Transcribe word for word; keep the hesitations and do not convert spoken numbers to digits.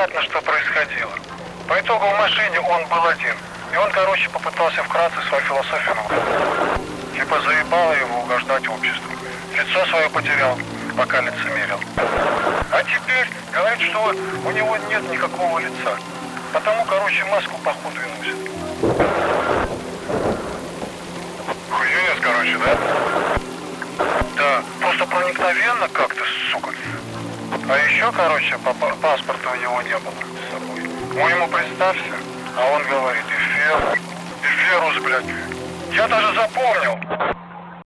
непонятно, что происходило. По итогу в машине он был один. И он, короче, попытался вкратце свою философию научить. Типа заебало его угождать обществу. Лицо свое потерял, пока лицемерил. А теперь говорит, что у него нет никакого лица. Потому, короче, маску походу и носит. Хуёнец, короче, да? Да, просто проникновенно как-то, сука. А еще, короче, паспорта у него не было с собой. Мы ему представься, а он говорит, эфир, эфирус, блядь. Я даже запомнил.